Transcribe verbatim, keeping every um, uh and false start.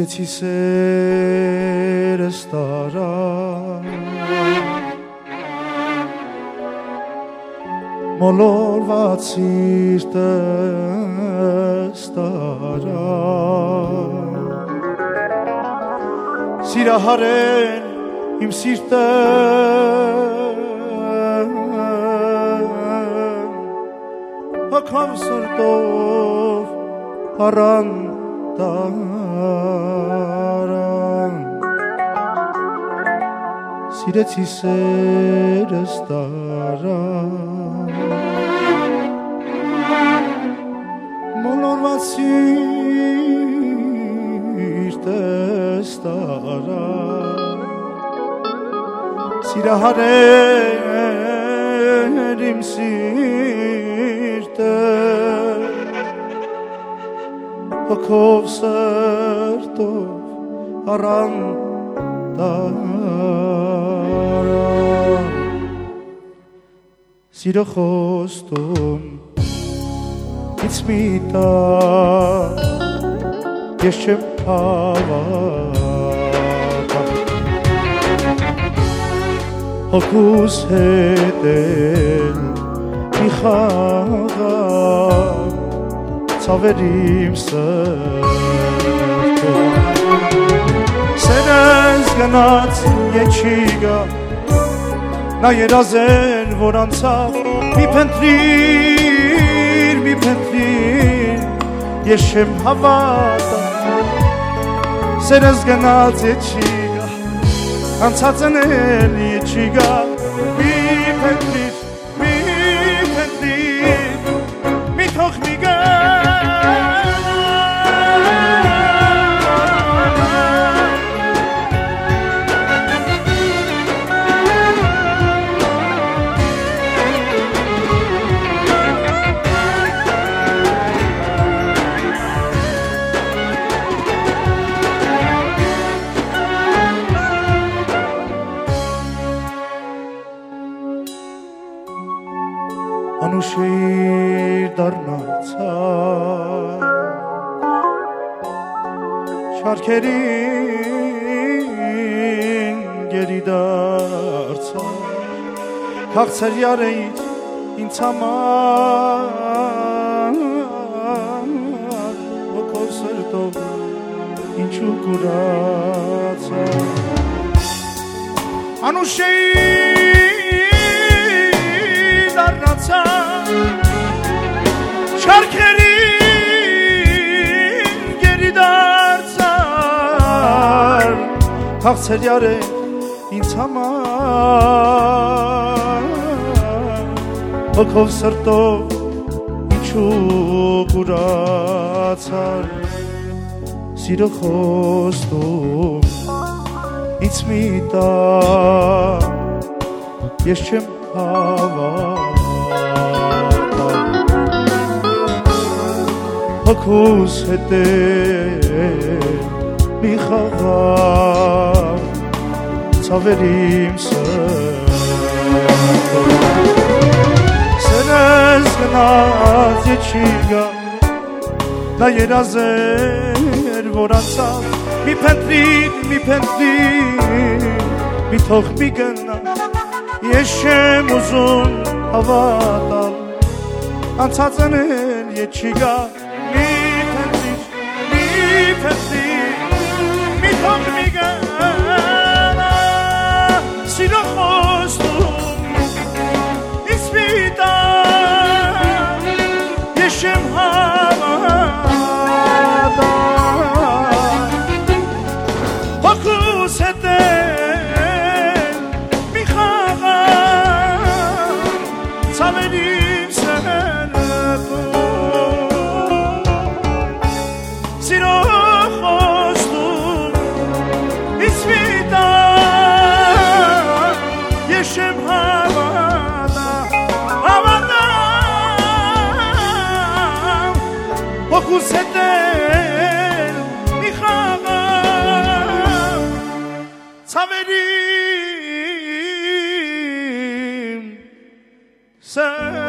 Սիրեցի սերս տարա Մոլորված սիրտս տարա Սիրահարեն իմ սիրտը Հակավ սրտով առան տարան Սիրեցի սերս տարա Մոլորված սիրտս տարա Սիրահարեր իմ սիրտը Հոգով սրտով առան տարան Սիրո խոստում ինձ մի տա Ես չեմ հավատա Հոգուս հետ էլ մի խաղա Ցավեր իմ սրտում Սերս գնաց եչի գա Նա երազեր որ անցավ Մի փնտրիր, մի փնտրիր Ես չեմ հավատա Սերս գնաց եչի գա Անցածն էլ եչի գա Մի փնտրիր, մի փնտրիր Մի թող մի գա Անուշիր դառնացա Շարքերին գերի դարձա Քաղցր յարեիր ինձ համար Հոգով սրտով ինչու կուրացա Անուշիր դառնացա Շարքերին գերի դարձար Քաղցր յարեր ինձ համար Հոգով սրտով ինչու կուրացար Սիրո խոստում ինձ մի տա Ես չեմ հավատա Հոգուս հետ մի խաղա Ցավեր իմ սրտում Սերս գնաց եչի գա Նա երազեր որ անցավ Մի փնտրիր, մի փնտրիր Մի թող մի գնա Ես չեմ ուզում հավատալ Անցածն էլ եչի գա Մի փնտրիր, մի փնտրիր Մի թող մի գնա Սիրո խոստում ինձ մի տա Ես չեմ հավատա Հոգուս հետ մի խաղա Ցավեր իմ սրտում Սիրո խոստում ինձ մի տա Ես չեմ հավատա Հավատա Հոգուս հետ մի խաղա Ցավեր իմ սրտում